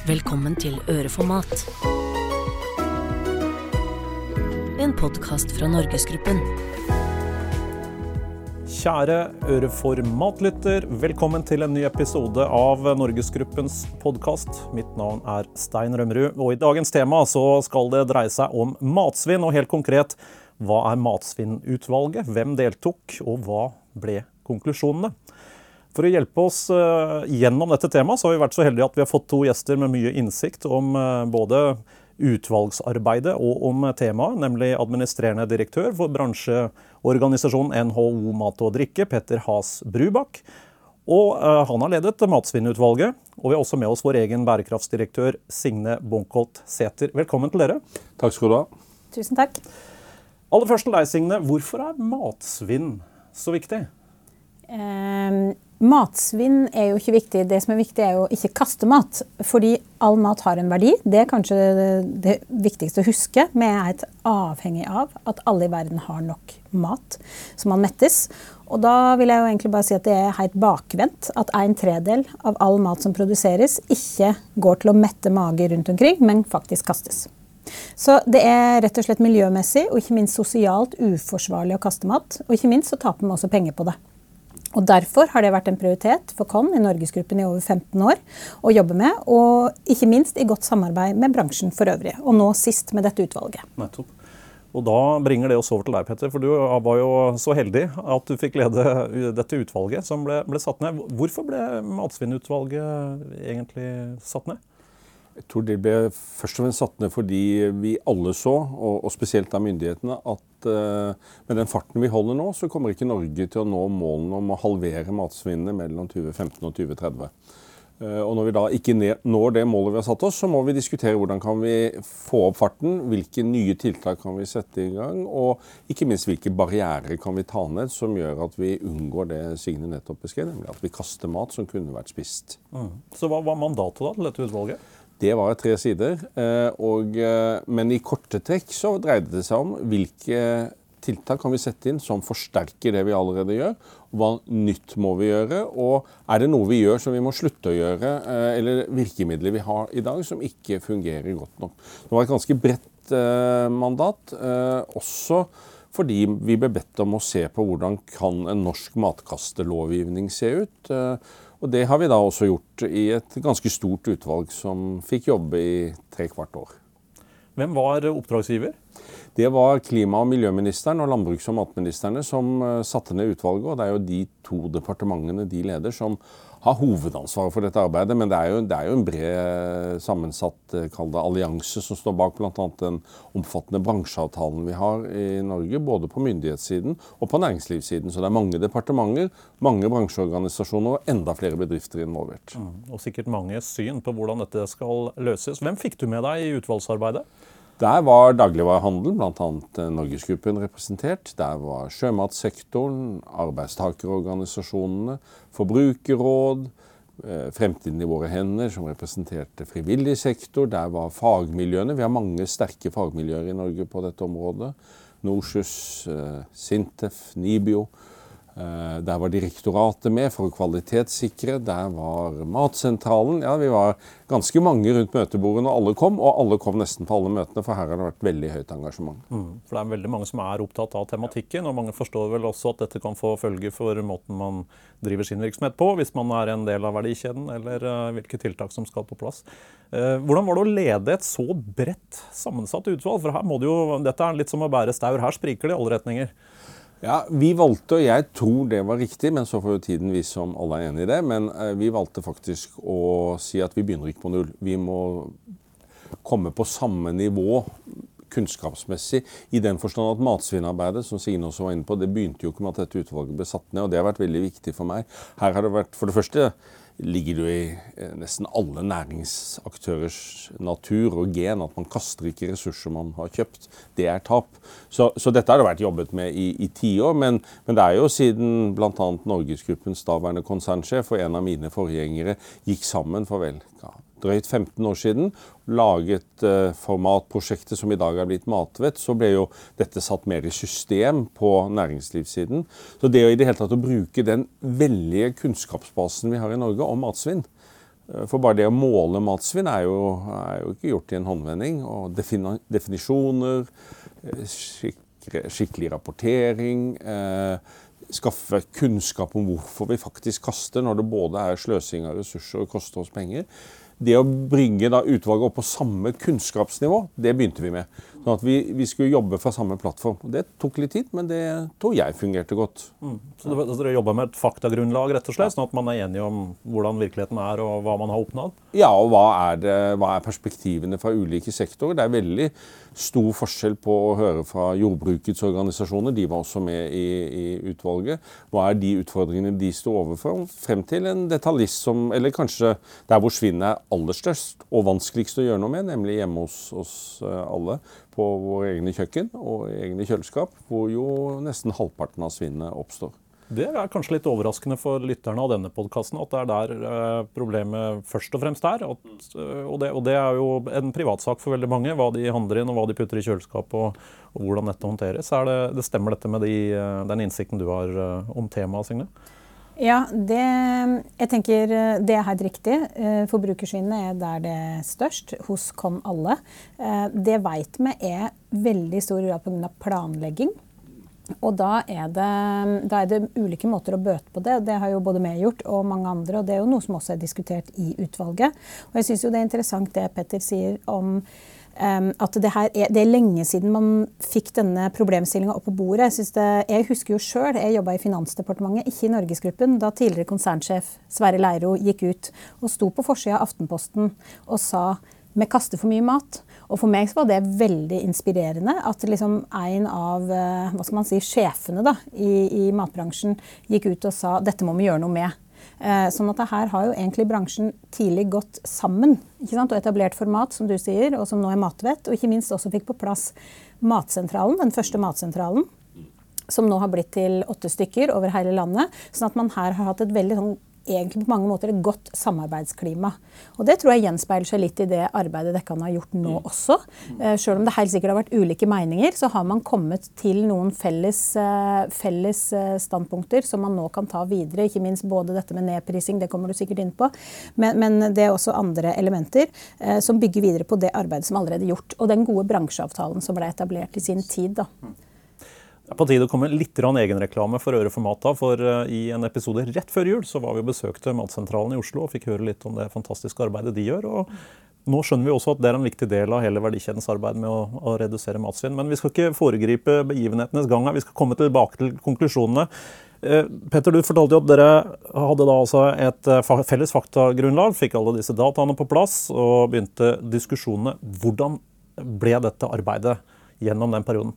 Velkommen til Øreformat. En podcast fra Norgesgruppen. Kjære Øreformatlytter, velkommen til en ny episode av Norgesgruppens podcast. Mitt navn er Stein Rømmerud, og i dagens tema så skal det dreie seg om matsvinn, og helt konkret, hva er matsvinnutvalget, hvem deltok, og hva ble konklusjonene? For å hjelpe oss gjennom dette temaet så har vi vært så heldige at vi har fått to gjester med mye innsikt om både utvalgsarbeidet og om temaet, nemlig administrerende direktør for bransjeorganisasjonen NHO Mat og Drikke, Petter Haas Brubakk. Og han har ledet matsvinnutvalget, og vi har også med oss vår egen bærekraftsdirektør Signe Bonkholt Sæther. Velkommen til dere. Takk skal du ha. Tusen takk. Aller først til deg, Signe. Hvorfor er matsvinn så viktig? Matsvinn er jo ikke viktig. Det som er viktig er jo ikke kaste mat, fordi all mat har en verdi. Det er kanskje det viktigste å huske. Vi er avhengig av at alle i verden har nok mat som man mettes. Og da vil jeg jo egentlig bare si at det er helt bakvendt at 1/3 av all mat som produseres ikke går til å mette mage rundt omkring, men faktisk kastes. Så det er rett og slett miljømessig og ikke minst sosialt uforsvarlig å kaste mat, og ikke minst så taper man også penger på det. Og derfor har det vært en prioritet for KON i Norgesgruppen i over 15 år å jobbe med, og ikke minst i godt samarbeid med bransjen for øvrig, og nå sist med dette utvalget. Nettopp. Og da bringer det oss over til deg, Petter, for du var jo så heldig at du fikk lede dette utvalget som ble satt ned. Hvorfor ble matsvinnutvalget egentlig satt ned? Jeg tror det ble først og fremst satt ned fordi vi alle så, og spesielt av myndighetene, at med den farten vi holder nå, så kommer ikke Norge til å nå målene om å halvere matsvinnet mellom 2015 og 2030. Og når vi da ikke når det målet vi har satt oss, så må vi diskutere hvordan kan vi få opp farten, hvilke nye tiltak kan vi sette i gang, og ikke minst hvilke barrierer kan vi ta ned som gjør at vi unngår det Signe nettopp beskrev, nemlig at vi kaster mat som kunne vært spist. Så hva var mandatet da til dette utvalget? Det var 3 sider, men i korte trekk så dreide det seg om hvilke tiltak kan vi sette inn som forsterker det vi allerede gjør, og hva nytt må vi gjøre, og er det noe vi gjør som vi må slutte å gjøre, eller virkemidler vi har i dag som ikke fungerer godt nok. Det var et ganske bredt mandat, også fordi vi ble bedt om å se på hvordan kan en norsk matkastelovgivning se ut, og det har vi da også gjort i et ganske stort utvalg som fikk jobbe i 3/4 år. Hvem var oppdragsgiver? Det var klima- og miljøministeren og landbruks- og matministerne som satte ned utvalget, og det er jo de 2 departementene de leder som har hovedansvaret for dette arbeidet, men det er jo en bred sammensatt allianse som står bak blant annet den omfattende bransjeavtalen vi har i Norge, både på myndighetssiden og på næringslivssiden. Så det er mange departementer, mange bransjeorganisasjoner og enda flere bedrifter involvert. Og sikkert mange syn på hvordan dette skal løses. Hvem fikk du med deg i utvalgsarbeidet? Der var dagligvarehandel, blant annet Norgesgruppen representert. Der var sjømatsektoren, arbeidstakerorganisasjonene, forbrukerråd, Fremtiden i våre hender som representerte frivillig sektor. Der var fagmiljøene. Vi har mange sterke fagmiljøer i Norge på dette området. Norsjus, Sintef, Nibio. Der var direktoratet med for å kvalitetssikre, der var matsentralen. Ja, vi var ganske mange rundt møtebordene, og alle kom nesten på alle møtene, for her har det vært veldig høyt engasjement. For det er veldig mange som er opptatt av tematikken, og mange forstår vel også at dette kan få følge for måten man driver sin virksomhet på, hvis man er en del av verdikjeden, eller hvilke tiltak som skal på plass. Hvordan var det å lede et så bredt sammensatt utvalg? For her må det jo, dette er litt som å bære staur, her spriker det i alle retninger. Ja, vi valgte, og jeg tror det var riktig, men så får jo tiden vise om alle er enige i det, men vi valgte faktisk å si at vi begynner ikke på null. Vi må komme på samme nivå kunnskapsmessig, i den forstand at matsvinnarbeidet, som Signe også var inne på, det begynte jo ikke med at dette utvalget ble satt ned, og det har vært veldig viktig for meg. Her har det vært, for det første, ligger det jo i nesten alle næringsaktørers natur og gen at man kaster ikke ressurser man har kjøpt. Det er tap. Så dette har det vært jobbet med i 10 år, men det er jo siden blant annet Norgesgruppens daværende konsernsjef og en av mine forgjengere gikk sammen for vel drøyt 15 år siden, laget formatprosjektet som i dag er blitt Matvett, så ble jo dette satt mer i system på næringslivssiden. Så det er i det hele tatt å bruke den veldige kunnskapsbasen vi har i Norge om matsvinn, For bare det å måle matsvinn er jo ikke gjort i en håndvending. Og definisjoner, skikkelig rapportering, skaffe kunnskap om hvorfor vi faktisk kaster når det både er sløsing av ressurser og koster oss penger. Det å bringe da utvalget opp på samme kunnskapsnivå, det begynte vi med. Sånn at vi skulle jobbe fra samme plattform. Det tok litt tid, men det tror jeg fungerte godt. Så dere jobber med et faktagrunnlag rett og slett, sånn at man er enig om hvordan virkeligheten er og hva man har oppnådd? Ja, og hva er perspektivene fra ulike sektorer? Det er veldig stor forskjell på å høre fra jordbrukets organisasjoner, de var også med i utvalget. Hva er de utfordringene de står overfor? Frem til en detaljist som, eller kanskje der hvor svinnet er aller størst og vanskeligst å gjøre noe med, nemlig hjemme hos alle på våre egne kjøkken og egne kjøleskap, hvor jo nesten halvparten av svinnet oppstår. Det er kanskje litt overraskende for lytterne av denne podcasten, at det er der problemet først og fremst er. Og det er jo en privatsak for veldig mange, hva de handler inn og hva de putter i kjøleskap og hvordan dette håndteres. Det stemmer dette med den innsikten du har om temaet, Signe? Ja, jeg tenker det er helt riktig. Forbrukersvinnet er der det er størst, hos kom alle. Det vet vi er veldig stor grad på grunn av planlegging. Og da er det ulike måter å bøte på det. Det har jo både vi gjort og mange andre, og det er jo noe som også er diskutert i utvalget. Og jeg synes jo det er interessant det Petter sier om at det er lenge siden man fikk denne problemstillingen opp på bordet. Jeg husker jo selv, jeg jobbet i Finansdepartementet, ikke i Norgesgruppen, da tidligere konsernsjef Sverre Leiro gikk ut og sto på forsiden av Aftenposten og sa vi kaster for mye mat. Og for meg så var det veldig inspirerende at liksom en av sjefene da, i matbransjen gikk ut og sa dette må vi gjøre noe med. Sånn at her har jo egentlig bransjen tidlig gått sammen, ikke sant? Og etablert format, som du sier, og som nå er Matvett, og ikke minst også fikk på plass Matsentralen, den første Matsentralen, som nå har blitt til 8 stykker over hele landet, sånn at man her har hatt et veldig egentlig på mange måter et godt samarbeidsklima. Og det tror jeg gjenspeiler seg litt i det arbeidet dere har gjort nå også. Selv om det helt sikkert har vært ulike meninger, så har man kommet til noen felles standpunkter som man nå kan ta videre, ikke minst både dette med nedprising, det kommer du sikkert inn på, men det er også andre elementer som bygger videre på det arbeidet som allerede er gjort, og den gode bransjeavtalen som ble etablert i sin tid da. Det er på tide å komme litt egenreklame for Øre for mat da, for i en episode rett før jul så var vi og besøkte Matsentralen i Oslo og fikk høre litt om det fantastiske arbeidet de gjør. Og nå skjønner vi også at det er en viktig del av hele verdikjedens arbeid med å redusere matsvinn. Men vi skal ikke foregripe begivenhetenes gang her, vi skal komme tilbake til konklusjonene. Petter, du fortalte jo at dere hadde da altså et felles faktagrunnlag, fikk alle disse dataene på plass og begynte diskusjonene. Hvordan ble dette arbeidet gjennom den perioden?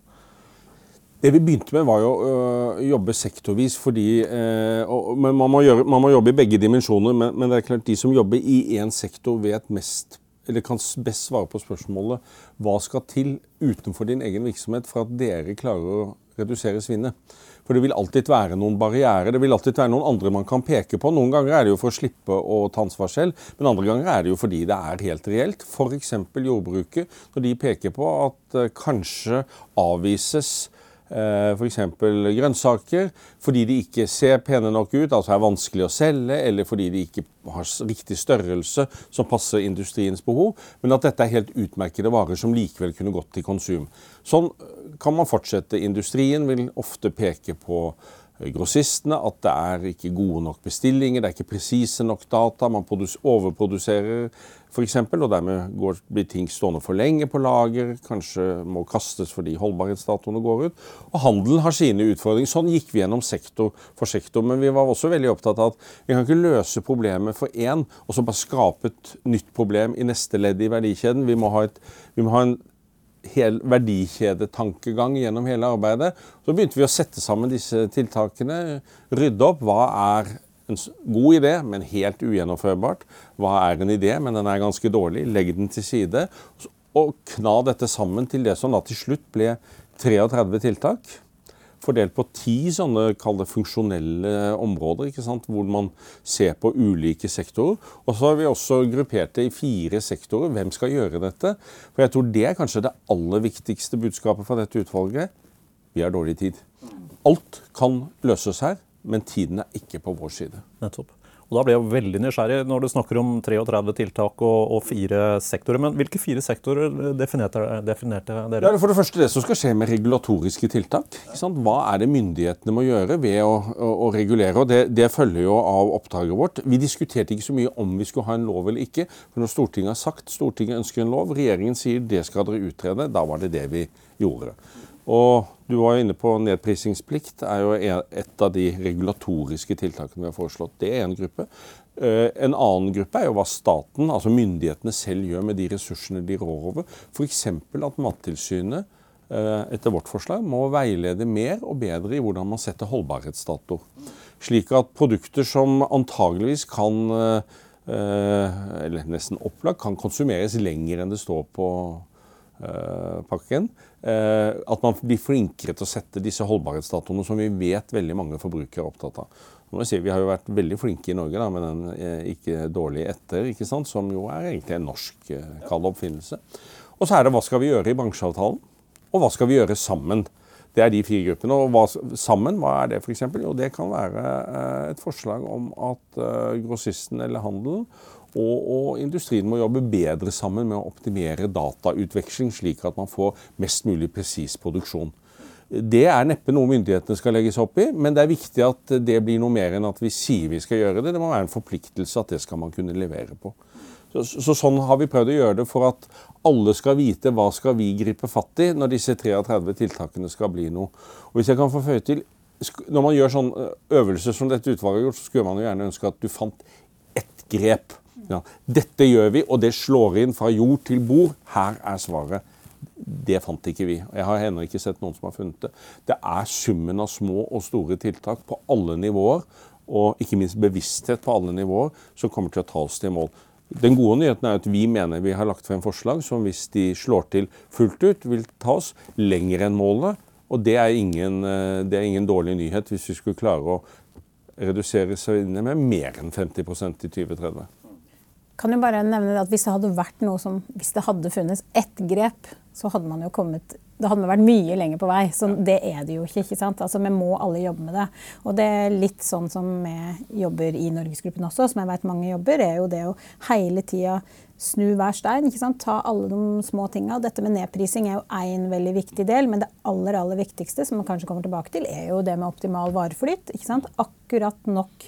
Det vi begynte med var jo å jobbe sektorvis, fordi men man må jobbe i begge dimensjoner, men det er klart de som jobber i en sektor vet mest, eller kan best svare på spørsmålet, hva skal til utenfor din egen virksomhet for at dere klarer å redusere svinnet? For det vil alltid være noen barrierer, det vil alltid være noen andre man kan peke på. Noen ganger er det jo for å slippe å ta ansvar selv, men andre ganger er det jo fordi det er helt reelt. For eksempel jordbruket, når de peker på at kanskje avvises for eksempel grønnsaker, fordi de ikke ser pene nok ut, altså er vanskelig å selge, eller fordi de ikke har riktig størrelse som passer industriens behov, men at dette er helt utmerkede varer som likevel kunne gått til konsum. Sånn kan man fortsette. Industrien vil ofte peke på grossistene, at det er ikke gode nok bestillinger, det er ikke presise nok data, man overproduserer for eksempel, og dermed blir ting stående for lenge på lager, kanskje må kastes fordi holdbarhetsdatoene går ut. Og handelen har sine utfordringer. Sånn gikk vi gjennom sektor for sektor, men vi var også veldig opptatt av at vi kan ikke løse problemet for én, og så bare skape et nytt problem i neste ledd i verdikjeden. Vi må ha en hel verdikjedetankegang gjennom hele arbeidet. Så begynte vi å sette sammen disse tiltakene, rydde opp, hva er en god idé, men helt ugjennomførbart. Hva er en idé, men den er ganske dårlig. Legg den til side, og kna dette sammen til det som da til slutt ble 33 tiltak, fordelt på 10 sånne, kall det funksjonelle områder, ikke sant? Hvor man ser på ulike sektorer. Og så har vi også gruppert det i 4 sektorer. Hvem skal gjøre dette? For jeg tror det er kanskje det aller viktigste budskapet fra dette utvalget. Vi har dårlig tid. Alt kan løses her, men tiden er ikke på vår side. Nettopp. Og da ble jeg veldig nysgjerrig når du snakker om 33 tiltak og 4 sektorer. Men hvilke 4 sektorer definerte dere? Ja, for det første det som skal skje med regulatoriske tiltak. Ikke sant? Hva er det myndighetene må gjøre ved å regulere? Og det følger jo av oppdraget vårt. Vi diskuterte ikke så mye om vi skulle ha en lov eller ikke. For når Stortinget har sagt Stortinget ønsker en lov, regjeringen sier det skal dere utrede, da var det vi gjorde. Og du var jo inne på nedprisingsplikt, er jo et av de regulatoriske tiltakene vi har foreslått. Det er en gruppe. En annen gruppe er jo hva staten, altså myndighetene selv gjør med de ressursene de rår over. For eksempel at Mattilsynet, etter vårt forslag, må veilede mer og bedre i hvordan man setter holdbarhetsdato. Slik at produkter som antageligvis kan, eller nesten opplagt, kan konsumeres lenger enn det står på pakken. At man blir flinkere til å sette disse holdbarhetsdatoene som vi vet veldig mange forbrukere er opptatt av. Vi har jo vært veldig flinke i Norge da, med den ikke dårlig etter, ikke sant? Som jo er egentlig en norsk kald oppfinnelse. Og så er det hva skal vi gjøre i bransjeavtalen, og hva skal vi gjøre sammen. Det er de 4 gruppene. Og sammen, hva er det for eksempel? Jo, det kan være et forslag om at grossisten eller handelen og industrien må jobbe bedre sammen med å optimere datautveksling, slik at man får mest mulig presis produksjon. Det er neppe noe myndighetene skal legges opp i, men det er viktig at det blir noe mer enn at vi sier vi skal gjøre det. Det må være en forpliktelse at det skal man kunne levere på. Så sånn har vi prøvd å gjøre det for at alle skal vite hva skal vi gripe fatt i når disse 33 tiltakene skal bli noe. Og hvis jeg kan få føye til, når man gjør sånn øvelser som dette utvalget har gjort, så skulle man jo gjerne ønske at du fant ett grep. Ja, dette gjør vi, og det slår inn fra jord til bord. Her er svaret. Det fant ikke vi. Jeg har ennå ikke sett noen som har funnet det. Det er summen av små og store tiltak på alle nivåer, og ikke minst bevissthet på alle nivåer, som kommer til å ta oss til mål. Den gode nyheten er at vi mener vi har lagt frem forslag som hvis de slår til fullt ut, vil ta oss lenger enn målet, og det er ingen dårlig nyhet hvis vi skulle klare å redusere svinnet med mer enn 50% i 2030. Kan jo bare nevne at hvis det hadde vært noe som, hvis det hadde funnes ett grep, så hadde man jo det hadde vært mye lenger på vei. Så det er det jo ikke sant? Altså, vi må alle jobbe med det. Og det er litt sånn som vi jobber i Norgesgruppen også, som jeg vet mange jobber, er jo det å hele tiden snu hver stein, ikke sant? Ta alle de små tingene. Dette med nedprising er jo en veldig viktig del, men det aller viktigste, som man kanskje kommer tilbake til, er jo det med optimal vareflyt, ikke sant? Akkurat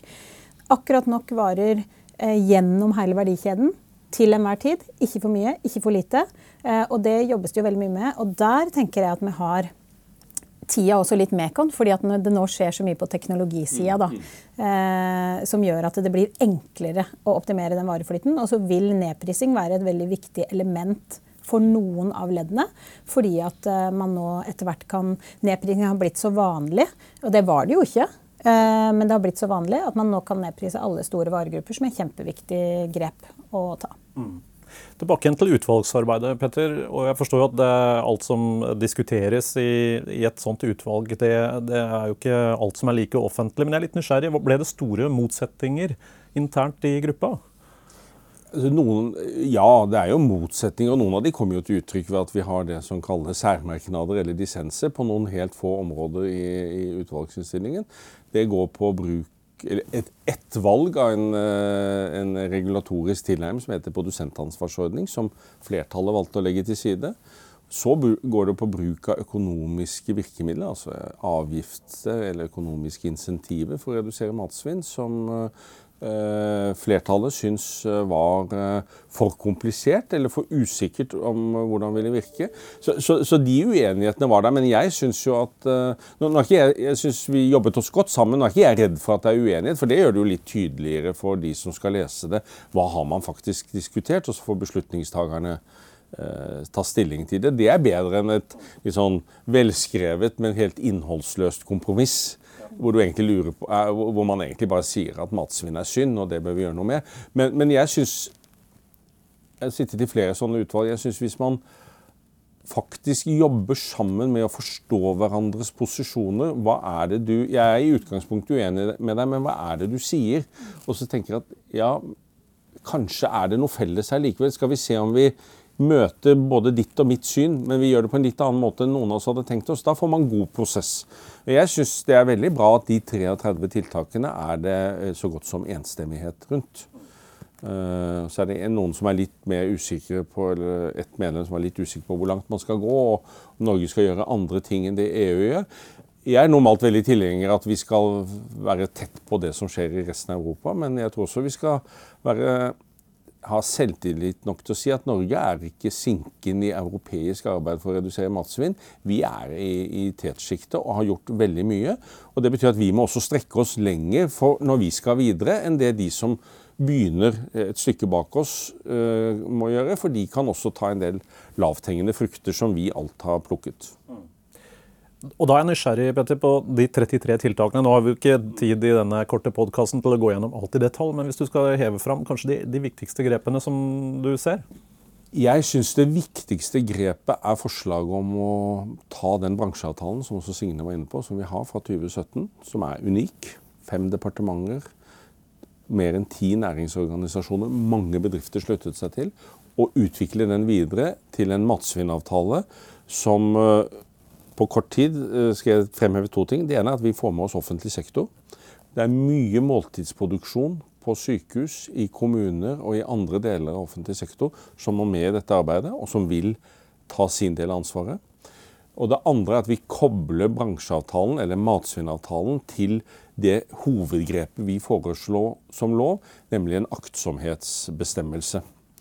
nok varer gjennom hele verdikjeden til enhver tid. Ikke for mye, ikke for lite. Og det jobbes det jo veldig mye med. Og der tenker jeg at vi har tida også litt medkommet, fordi at det nå skjer så mye på teknologisida da, som gjør at det blir enklere å optimere den vareflyten. Og så vil nedprising være et veldig viktig element for noen av leddene, fordi at man nå etter hvert nedprising har blitt så vanlig, og det var det jo ikke. Men det har blitt så vanlig at man nå kan nedprise alle store varegrupper, som er kjempeviktig grep å ta. Tilbake igjen til utvalgsarbeidet, Petter. Og jeg forstår jo at alt som diskuteres i et sånt utvalg, det er jo ikke alt som er like offentlig. Men jeg er litt nysgjerrig. Ble det store motsetninger internt i gruppa? Ja, det er jo motsetninger, og noen av de kommer jo til uttrykk ved at vi har det som kalles særmerknader eller dissenser på noen helt få områder i utvalgsinnstillingen. Det går på et valg av en regulatorisk tilnærming som heter produsentansvarsordning, som flertallet valgte å legge til side. Så går det på bruk av økonomiske virkemidler, altså avgifter eller økonomiske insentiver for å redusere matsvinn, som flertallet syns var for komplisert eller for usikkert om hvordan det ville virke. Så de uenighetene var der, men jeg syns jo at jeg synes vi jobbet oss godt sammen. Nå er ikke jeg redd for at det er uenighet, for det gjør det jo litt tydeligere for de som skal lese det. Hva har man faktisk diskutert, og så får beslutningstagerne ta stilling til det. Det er bedre enn et litt sånn velskrevet, men helt innholdsløst kompromiss. Hvor man egentlig bare sier at matsvinn er synd, og det bør vi gjøre noe med. Men jeg synes, jeg har sittet i flere sånne utvalg, jeg synes hvis man faktisk jobber sammen med å forstå hverandres posisjoner, hva er det jeg er i utgangspunktet uenig med deg, men hva er det du sier? Og så tenker jeg at, ja, kanskje er det noe felles her likevel. Skal vi se om vi møter både ditt og mitt syn, men vi gjør det på en litt annen måte enn noen av oss hadde tenkt oss. Da får man god prosess. Jeg synes det er veldig bra at de 33 tiltakene er det så godt som enstemmighet rundt. Så er det noen som er litt mer usikre på, eller et medlem som er litt usikker på hvor langt man skal gå, og Norge skal gjøre andre ting enn det EU gjør. Jeg er normalt veldig tilhenger at vi skal være tett på det som skjer i resten av Europa, men jeg tror også vi skal ha selvtillit nok til å si at Norge er ikke sinken i europeisk arbeid for å redusere matsvinn. Vi er i tetsjiktet og har gjort veldig mye, og det betyr at vi må også strekke oss lenger for når vi skal videre enn det de som begynner et stykke bak oss må gjøre, for de kan også ta en del lavthengende frukter som vi alt har plukket. Og da er jeg nysgjerrig, Petter, på de 33 tiltakene. Nå har vi jo ikke tid i denne korte podcasten til å gå gjennom alt i detalj, men hvis du skal heve fram kanskje de viktigste grepene som du ser? Jeg synes det viktigste grepet er forslaget om å ta den bransjeavtalen som også Signe var inne på, som vi har fra 2017, som er unik. 5 departementer, mer enn 10 næringsorganisasjoner, mange bedrifter sluttet seg til, og utvikle den videre til en matsvinnavtale som på kort tid skal jeg fremheve 2 ting. Det ene er at vi får med oss offentlig sektor. Det er mye måltidsproduksjon på sykehus, i kommuner og i andre deler av offentlig sektor som må med i dette arbeidet, og som vil ta sin del av ansvaret. Og det andre er at vi kobler bransjeavtalen, eller matsvinnavtalen, til det hovedgrepet vi foreslår som lov, nemlig en aktsomhetsbestemmelse.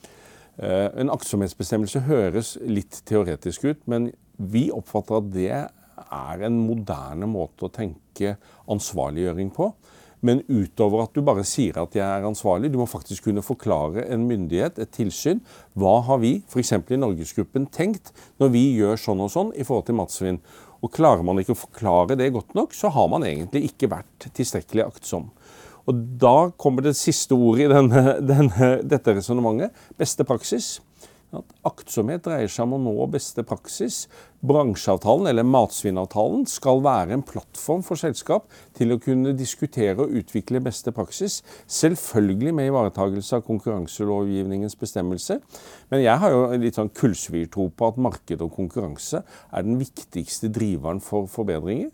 En aktsomhetsbestemmelse høres litt teoretisk ut, men vi oppfatter at det er en moderne måte å tenke ansvarliggjøring på. Men utover at du bare sier at jeg er ansvarlig, du må faktisk kunne forklare en myndighet, et tilsyn. Hva har vi, for eksempel i Norgesgruppen, tenkt når vi gjør sånn og sånn i forhold til matsvinn? Og klarer man ikke å forklare det godt nok, så har man egentlig ikke vært tilstrekkelig aktsom. Og da kommer det siste ordet i dette resonemanget, beste praksis. At aktsomhet dreier seg om å nå beste praksis. Bransjeavtalen, eller matsvinnavtalen, skal være en plattform for selskap til å kunne diskutere og utvikle beste praksis. Selvfølgelig med ivaretagelse av konkurranselovgivningens bestemmelse. Men jeg har jo litt sånn kullsvirtro på at marked og konkurranse er den viktigste driveren for forbedringer.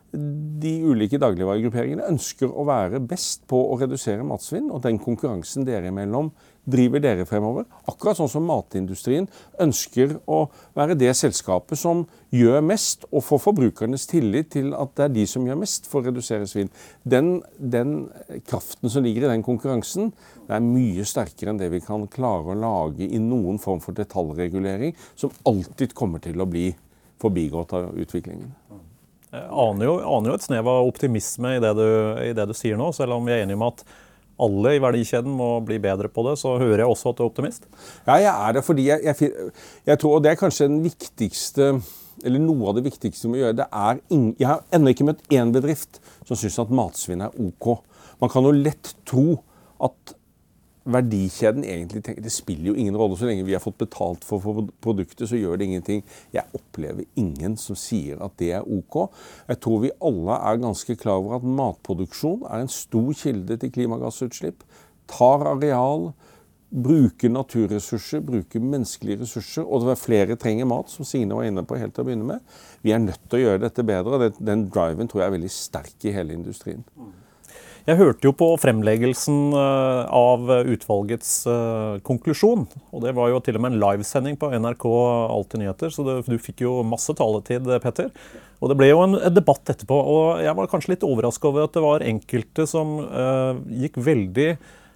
De ulike dagligvaregrupperingene ønsker å være best på å redusere matsvinn, og den konkurransen dere imellom driver dere fremover. Akkurat sånn som matindustrien ønsker å være det selskapet som gjør mest, og får forbrukernes tillit til at det er de som gjør mest for å redusere svinn. Den kraften som ligger i den konkurransen, det er mye sterkere enn det vi kan klare å lage i noen form for detaljregulering, som alltid kommer til å bli forbigått av utviklingen. Jeg aner jo et snev av optimisme i det du sier nå, selv om vi er enige om at alle i verdikjeden må bli bedre på det, så hører jeg også at du er optimist. Ja, jeg er det, fordi jeg tror, og det er kanskje den viktigste, eller noe av det viktigste vi må gjøre, jeg har ennå ikke møtt en bedrift som synes at matsvinn er ok. Man kan jo lett tro at verdikjeden egentlig tenker, det spiller jo ingen rolle så lenge vi har fått betalt for produktet, så gjør det ingenting. Jeg opplever ingen som sier at det er ok. Jeg tror vi alle er ganske klar over at matproduksjon er en stor kilde til klimagassutslipp, tar areal, bruker naturressurser, bruker menneskelige ressurser, og det er flere trenger mat, som Signe var inne på helt til å begynne med. Vi er nødt til å gjøre dette bedre, og den driven tror jeg er veldig sterk i hele industrien. Jeg hørte jo på fremleggelsen av utvalgets konklusjon, og det var jo til og med en livesending på NRK Alltid Nyheter, så du fikk jo masse taletid, Petter. Og det ble jo en debatt etterpå, og jeg var kanskje litt overrasket over at det var enkelte som gikk veldig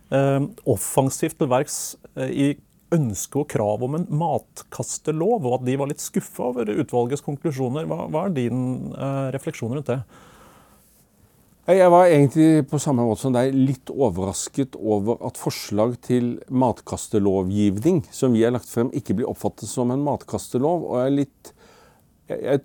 offensivt til verks i ønske og krav om en matkastelov, og at de var litt skuffet over utvalgets konklusjoner. Hva er din refleksjon rundt det? Jeg var egentlig på samme måte som deg litt overrasket over at forslag til matkastelovgivning som vi har lagt frem ikke blir oppfattet som en matkastelov. Og jeg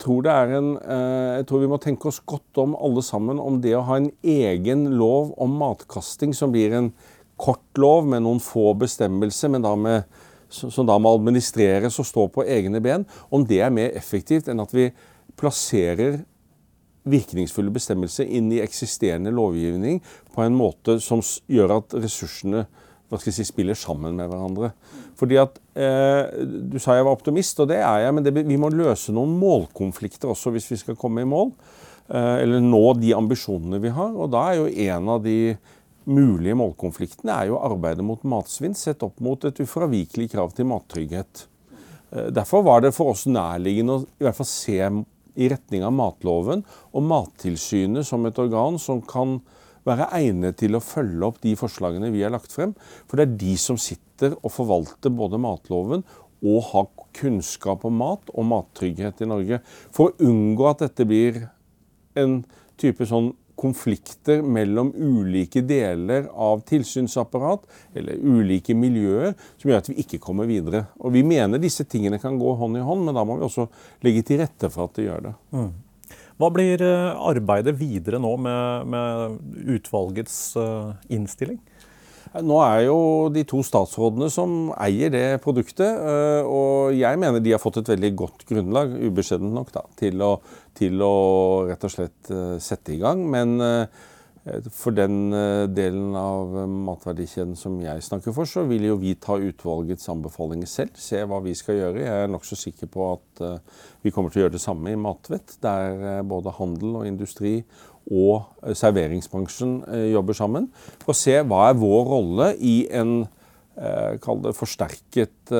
tror vi må tenke oss godt om alle sammen om det å ha en egen lov om matkasting som blir en kort lov med noen få bestemmelser, men som da må administreres og stå på egne ben, om det er mer effektivt enn at vi plasserer virkningsfulle bestemmelser inn i eksisterende lovgivning på en måte som gjør at ressursene spiller sammen med hverandre. Fordi at, du sa jeg var optimist, og det jeg, men vi må løse noen målkonflikter også hvis vi skal komme i mål, eller nå de ambisjonene vi har, og da jo en av de mulige målkonfliktene jo arbeidet mot matsvinn sett opp mot et ufravikelig krav til mattrygghet. Derfor var det for oss nærliggende å i hvert fall se i retning av matloven og Mattilsynet som et organ som kan være egnet til å følge opp de forslagene vi har lagt frem. For det de som sitter og forvalter både matloven og har kunnskap om mat og mattrygghet i Norge. For å unngå at dette blir en type sånn konflikter mellom ulike deler av tilsynsapparat eller ulike miljøer som gjør at vi ikke kommer videre. Og vi mener disse tingene kan gå hånd i hånd, men da må vi også legge til rette for at det gjør det. Hva blir arbeidet videre nå med utvalgets innstilling? Nå jo de to statsrådene som eier det produktet, og jeg mener de har fått et veldig godt grunnlag, ubeskjedent nok da, til å rett og slett sette i gang. Men for den delen av matverdikjeden som jeg snakker for, så vil jo vi ta utvalgets anbefalinger selv, se hva vi skal gjøre. Jeg nok så sikker på at vi kommer til å gjøre det samme i matvett, der både handel og industri og serveringsbransjen jobber sammen, for å se hva vår rolle i en kall det forsterket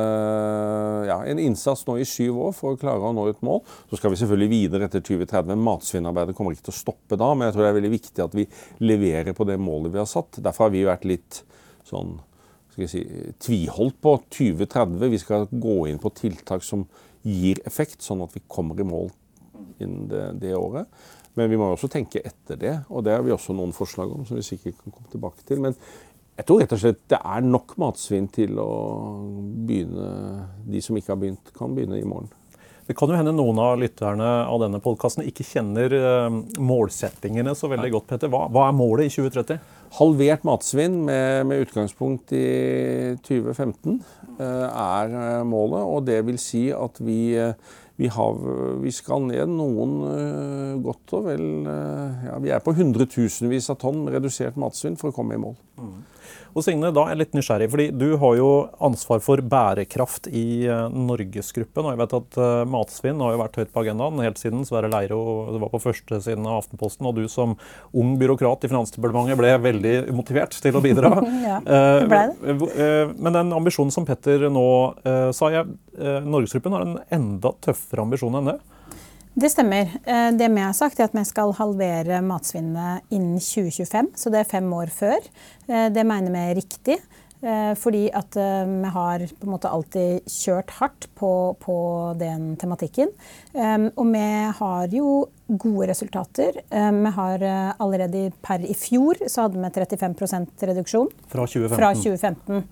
en innsats nå i 7 år for å klare å nå et mål. Så skal vi selvfølgelig videre etter 2030. Matsvinnarbeidet kommer ikke til å stoppe da, men jeg tror det veldig viktig at vi leverer på det målet vi har satt. Derfor har vi vært litt sånn, tviholdt på 2030. Vi skal gå inn på tiltak som gir effekt, sånn at vi kommer i mål innen det året. Men vi må også tenke etter det, og det har vi også noen forslag om som vi sikkert kan komme tilbake til. Men jeg tror rett og slett det nok matsvinn til å begynne, de som ikke har begynt, kan begynne i morgen. Det kan jo hende noen av lytterne av denne podcasten ikke kjenner målsettingene så veldig godt, Petter. Hva målet i 2030? Halvert matsvinn med utgangspunkt i 2015 målet, og det vil si at vi skal ned noen godt og vel, vi på 100.000-vis av tonn redusert matsvinn for å komme i mål. Og Signe, da er jeg litt nysgjerrig, fordi du har jo ansvar for bærekraft i Norgesgruppen, og jeg vet at matsvinn har jo vært høyt på agendaen helt siden Sverre Leiro, det var på første siden av Aftenposten, og du som ung byråkrat i Finansdepartementet ble veldig motivert til å bidra. Ja, det ble det. Men den ambisjonen som Petter nå sa, Norgesgruppen har en enda tøffere ambisjon enn det. Det stemmer. Det vi har sagt at vi skal halvere matsvinnet innen 2025, så det 5 år før. Det mener vi riktig, fordi at vi har på en måte alltid kjørt hardt på den tematikken. Og vi har jo gode resultater. Vi har allerede per i fjor så hadde vi 35% reduksjon. Fra 2015. Fra 2015.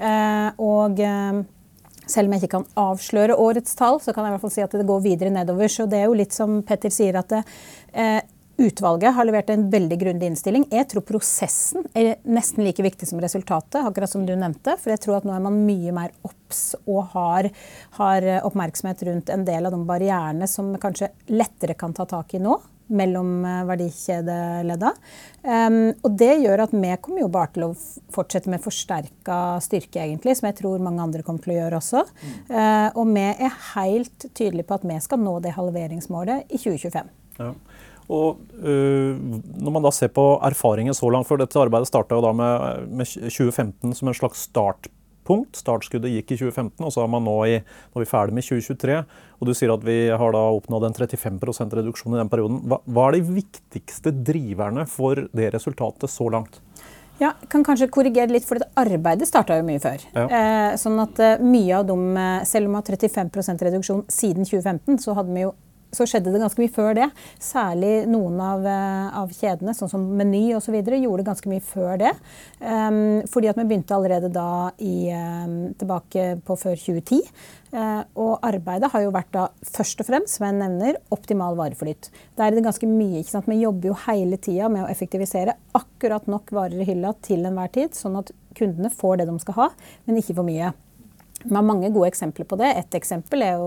Og selv om jeg ikke kan avsløre årets tall, så kan jeg i hvert fall si at det går videre nedover. Så det jo litt som Petter sier, at utvalget har levert en veldig grundig innstilling. Jeg tror prosessen nesten like viktig som resultatet, akkurat som du nevnte. For jeg tror at nå man mye mer obs og har oppmerksomhet rundt en del av de barrierene som kanskje lettere kan ta tak i nå, mellom verdikjedeledda. Og det gjør at vi kommer jo bare til å fortsette med forsterket styrke egentlig, som jeg tror mange andre kommer til å gjøre også. Og vi helt tydelige på at vi skal nå det halveringsmålet i 2025. Ja. Og når man da ser på erfaringen så langt, for dette arbeidet startet jo da med 2015 som en slags startpunkt. Startskuddet gikk i 2015, og så er man nå vi ferdig med 2023. Og du sier at vi har da oppnådd en 35% reduksjon i den perioden. Hva de viktigste driverne for det resultatet så langt? Ja, jeg kan kanskje korrigere litt, for det arbeidet startet jo mye før. Ja. Sånn at mye av dem, selv om vi har 35% reduksjon siden 2015, så skjedde det ganske mye før det. Særlig noen av kjedene, sånn som Meny og så videre, gjorde ganske mye før det. Fordi at vi begynte allerede da tilbake på før 2010. Og arbeidet har jo vært da først og fremst, som jeg nevner, optimal vareflytt. Der det ganske mye, ikke sant? Vi jobber jo hele tiden med å effektivisere akkurat nok varer i hylla til enhver tid, sånn at kundene får det de skal ha, men ikke for mye. Vi har mange gode eksempler på det. Et eksempel jo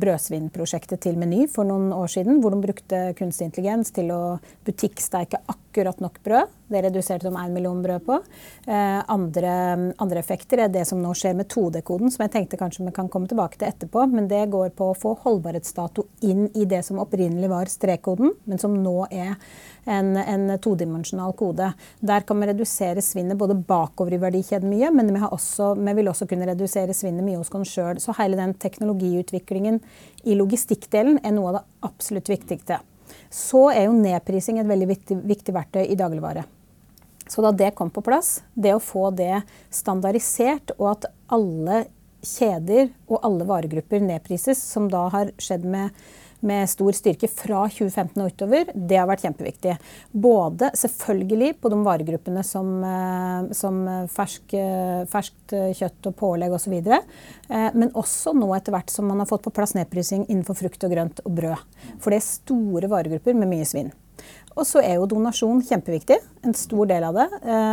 brødsvinnprosjektet til Meny for noen år siden, hvor de brukte kunstig intelligens til å butikksteike akkurat akkurat nok brød. Det er redusert som 1 million brød på. Andre effekter er det som nå skjer med 2D-koden, som jeg tenkte kanskje vi kan komme tilbake til etterpå, men det går på å få holdbarhetsdato inn i det som opprinnelig var strekkoden, men som nå er en todimensjonal kode. Der kan vi redusere svinnet både bakover i verdikjeden mye, men vi vil også kunne redusere svinnet mye hos oss selv. Så hele den teknologiutviklingen i logistikkdelen er noe av det absolutt viktigste. Så er jo nedprising et veldig viktig verktøy i dagligvare. Så da det kom på plass, det å få det standardisert, og at alle kjeder og alle varegrupper nedprises, som da har skjedd med stor styrke fra 2015 og utover, det har vært kjempeviktig. Både selvfølgelig på de varegruppene som ferskt kjøtt og pålegg og så videre, men også nå etter hvert som man har fått på plass nedprising innenfor frukt og grønt og brød. For det er store varegrupper med mye svinn. Og så er jo donasjon kjempeviktig, en stor del av det,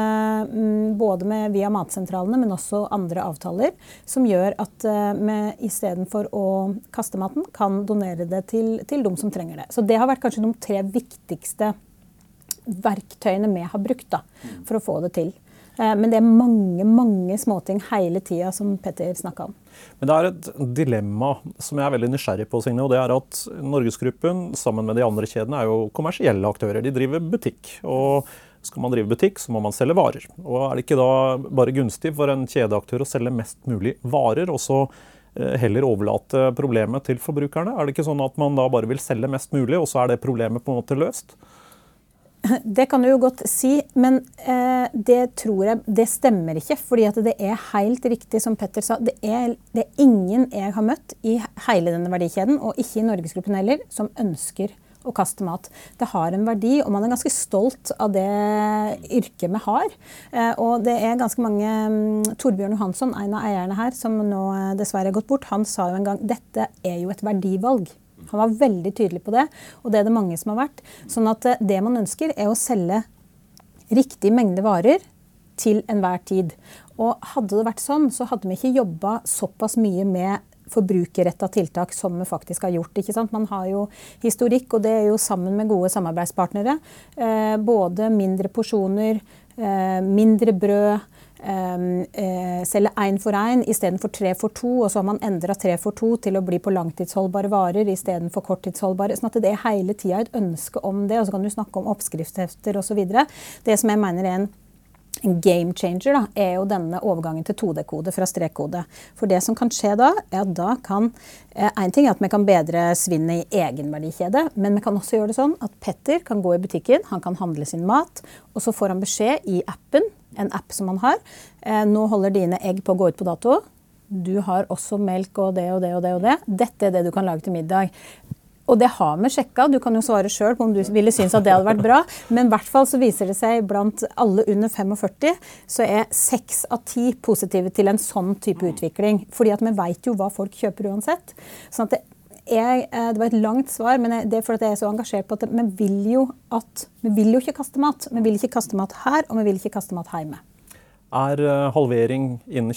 både via matsentralene, men også andre avtaler, som gjør at vi i stedet for å kaste maten, kan donere det til de som trenger det. Så det har vært kanskje de 3 viktigste verktøyene vi har brukt da, for å få det til. Men det er mange småting hele tiden som Petter snakket om. Men det er et dilemma som jeg er veldig nysgjerrig på, Signe, og det er at Norgesgruppen sammen med de andre kjedene er jo kommersielle aktører. De driver butikk, og skal man drive butikk så må man selge varer. Og er det ikke da bare gunstig for en kjedeaktør å selge mest mulig varer, og så heller overlate problemet til forbrukerne? Er det ikke sånn at man da bare vil selge mest mulig, og så er det problemet på en måte løst? Det kan du jo godt si, men det tror jeg, det stemmer ikke, fordi at det er helt riktig som Petter sa, det er ingen jeg har møtt i hele denne verdikjeden, og ikke i Norgesgruppen heller, som ønsker å kaste mat. Det har en verdi, og man er ganske stolt av det yrket vi har. Og det er ganske mange, Torbjørn Johansson, en av eierne her, som nå dessverre har gått bort, han sa jo en gang, dette er jo et verdivalg. Han var veldig tydelig på det, og det er det mange som har vært. Sånn at det man ønsker er å selge riktig mengde varer til enhver tid. Og hadde det vært sånn, så hadde vi ikke jobbet såpass mye med forbrukerrettet tiltak som vi faktisk har gjort. Ikke sant? Man har jo historikk, og det er jo sammen med gode samarbeidspartnere. Både mindre porsjoner, mindre brød, selge 1 for 1 i stedet for 3 for 2, og så har man endret 3 for 2 til å bli på langtidsholdbare varer i stedet for korttidsholdbare, sånn at det er hele tiden et ønske om det, og så kan du snakke om oppskriftshefter og så videre. Det som jeg mener er en game changer da, er jo denne overgangen til 2D-kode fra strekkode. For det som kan skje da, er at da kan, en ting er at vi kan bedre svinnet i egen verdikjede, men vi kan også gjøre det sånn at Petter kan gå i butikken, han kan handle sin mat, og så får han beskjed i appen, en app som han har, nå holder dine egg på å gå ut på dato, du har også melk og det og det og det og det, dette er det du kan lage til middag. Og det har vi sjekket, du kan jo svare selv på om du ville synes at det hadde vært bra, men i hvert fall så viser det seg blant alle under 45, så er 6 av 10 positive til en sånn type utvikling, fordi at vi vet jo hva folk kjøper uansett. Sånn at det var et langt svar, men det er fordi jeg er så engasjert på at vi vil jo ikke kaste mat. Vi vil ikke kaste mat her, og vi vil ikke kaste mat hjemme. Er halvering innen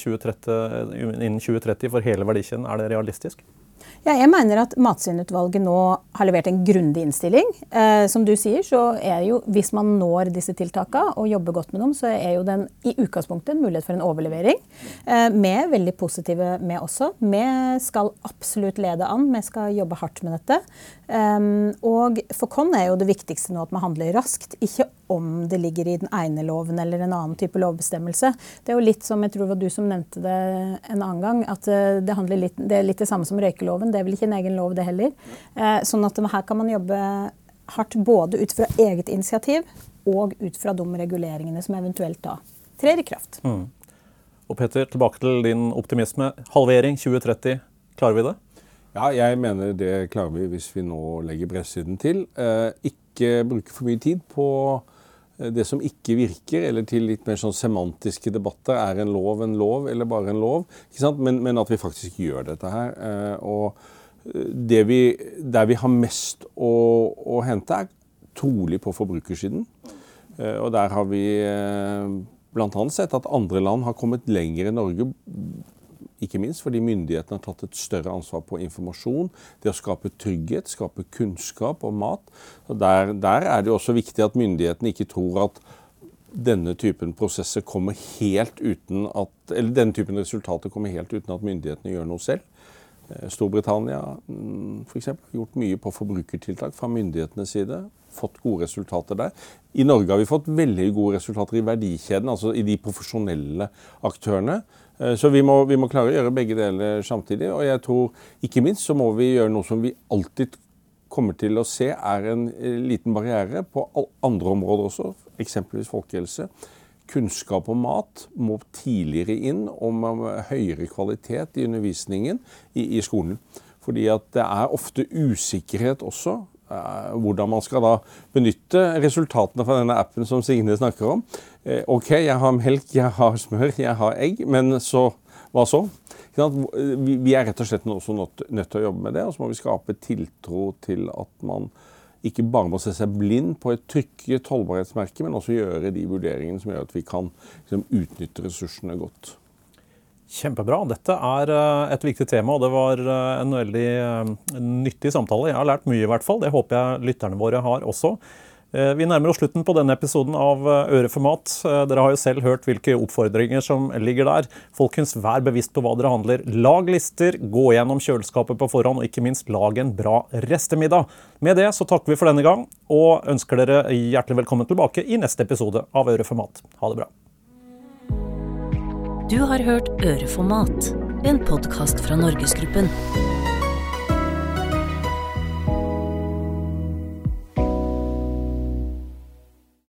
2030 for hele verdikjeden, er det realistisk? Ja, jeg mener at Matsvinnutvalget nå har levert en grundig innstilling. Som du sier, så er jo, hvis man når disse tiltakene og jobber godt med dem, så er jo den i utgangspunktet en mulighet for en overlevering. Vi er veldig positive med også. Vi skal absolutt lede an, vi skal jobbe hardt med dette. Og for Con er jo det viktigste nå at man handler raskt, ikke om det ligger i den ene loven eller en annen type lovbestemmelse. Det er jo litt som, jeg tror det var du som nevnte det en annen gang, at det er litt det samme som røykeloven. Det er vel ikke en egen lov det heller. Sånn at her kan man jobbe hardt både ut fra eget initiativ og ut fra de reguleringene som eventuelt da trer i kraft. Og Petter, tilbake til din optimisme. Halvering 2030, klarer vi det? Ja, jeg mener det klarer vi hvis vi nå legger bredsiden til. Ikke bruke for mye tid på det som ikke virker, eller til litt mer sånn semantiske debatter. Er en lov eller bare en lov? Ikke sant? Men at vi faktisk gjør dette her. Og der vi har mest å hente er trolig på forbrukersiden. Og der har vi blant annet sett at andre land har kommet lenger i Norge ikke minst fordi myndighetene har tatt et større ansvar på informasjon, det å skape trygghet, skape kunnskap om mat. Og der det jo også viktig at myndighetene ikke tror at denne typen prosesser kommer helt uten at, eller denne typen resultater kommer helt uten at myndighetene gjør noe selv. Storbritannia for eksempel, har gjort mye på forbrukertiltak fra myndighetenes side, fått gode resultater der. I Norge har vi fått veldig gode resultater i verdikjeden, altså i de profesjonelle aktørene. Så vi må klare å gjøre begge deler samtidig, og jeg tror ikke minst så må vi gjøre noe som vi alltid kommer til å se en liten barriere på andre områder også, eksempelvis folkehelse. Kunnskap om mat må tidligere inn om høyere kvalitet i undervisningen i skolen. Fordi at det ofte usikkerhet også, hvordan man skal da benytte resultatene fra denne appen som Signe snakker om. Ok, jeg har melk, jeg har smør, jeg har egg, men så, hva så? Vi rett og slett også nødt til å jobbe med det, og så må vi skape tiltro til at man ikke bare må se seg blind på et trykket holdbarhetsmerke, men også gjøre de vurderingene som gjør at vi kan utnytte ressursene godt. Kjempebra. Dette et viktig tema, og det var en veldig nyttig samtale. Jeg har lært mye i hvert fall. Det håper jeg lytterne våre har også. Vi nærmer oss slutten på denne episoden av Øre for mat. Dere har jo selv hørt hvilke oppfordringer som ligger der. Folkens, vær bevisst på hva dere handler. Lag lister, gå gjennom kjøleskapet på forhånd, og ikke minst lag en bra restemiddag. Med det så takker vi for denne gang, og ønsker dere hjertelig velkommen tilbake i neste episode av Øre for mat. Ha det bra. Du har hørt Øre for mat, en podcast fra Norgesgruppen.